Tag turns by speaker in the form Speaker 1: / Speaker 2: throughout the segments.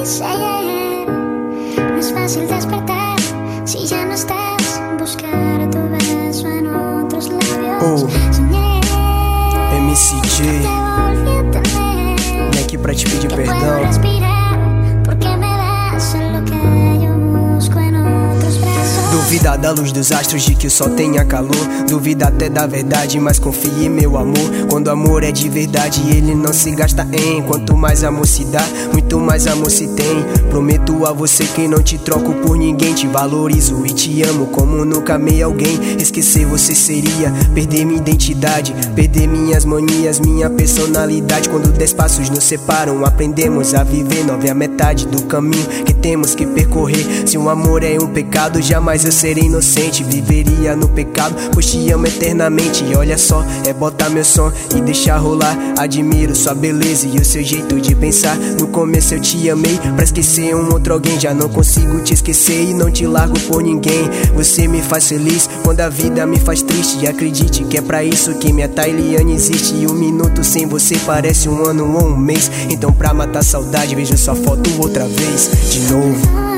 Speaker 1: ayer. No es fácil despertar si ya no estás. Buscar tu beso en otros labios. Soñé
Speaker 2: MCJ,
Speaker 1: que te volví a tener.
Speaker 2: vim aqui pra te pedir
Speaker 1: Que
Speaker 2: perdão.
Speaker 1: puedo respirar porque me das lo que yo busco en otros brazos.
Speaker 2: Duvida da luz dos astros de que o sol tenha calor. Duvida até da verdade, mas confie em meu amor. Quando amor é de verdade, ele não se gasta em. Quanto mais amor se dá, muito mais amor se tem. Prometo a você que não te troco por ninguém. Te valorizo e te amo como nunca amei alguém. Esquecer você seria perder minha identidade, perder minhas manias, minha personalidade. Quando 10 passos nos separam, aprendemos a viver. 9 é a metade do caminho que temos que percorrer. Se o amor é um pecado, jamais eu serei inocente. Viveria no pecado, pois te amo eternamente. E olha só, é botar meu som e deixar rolar. Admiro sua beleza e o seu jeito de pensar. No começo eu te amei pra esquecer um outro alguém. Já não consigo te esquecer e não te largo por ninguém. Você me faz feliz quando a vida me faz triste. E acredite que é pra isso que minha Tailiane existe. E um minuto sem você parece um ano ou um mês. Então pra matar saudade, vejo sua foto outra vez. De novo.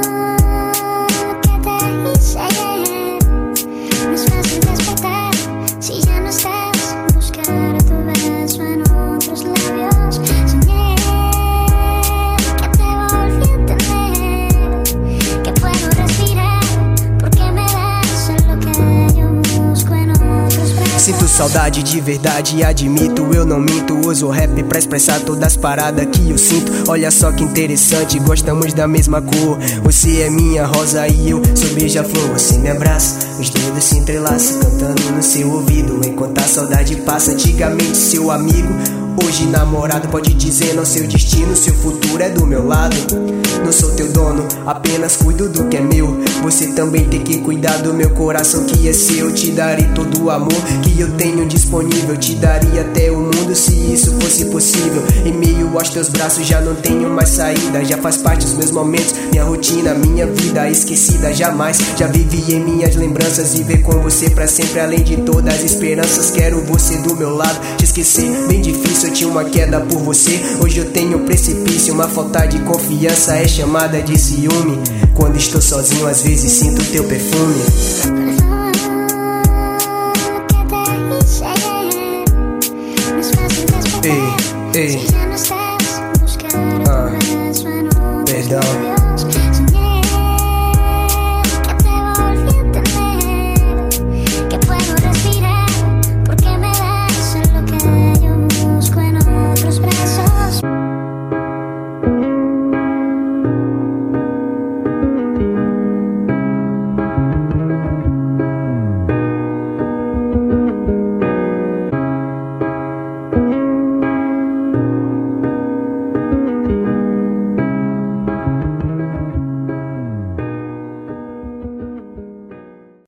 Speaker 2: Sinto saudade de verdade, admito, eu não minto. Uso rap pra expressar todas as paradas que eu sinto. Olha só que interessante, gostamos da mesma cor. Você é minha rosa e eu sou beija-flor. Você me abraça, os dedos se entrelaçam, cantando no seu ouvido, enquanto a saudade passa. Antigamente seu amigo, hoje namorado. Pode dizer não seu destino, seu futuro é do meu lado. Não sou teu dono, apenas cuido do que é meu. Você também tem que cuidar do meu coração que é seu. Te darei todo o amor que eu tenho disponível. Te daria até o mundo se isso fosse possível. Em meio aos teus braços já não tenho mais saída. Já faz parte dos meus momentos, minha rotina, minha vida esquecida jamais. Já vivi em minhas lembranças, viver com você pra sempre. Além de todas as esperanças, quero você do meu lado. Te esquecer, bem difícil, eu tinha uma queda por você. Hoje eu tenho um precipício, uma falta de confiança é chamada de ciúme. Quando estou sozinho às vezes sinto teu perfume. Ei, ei, perdão.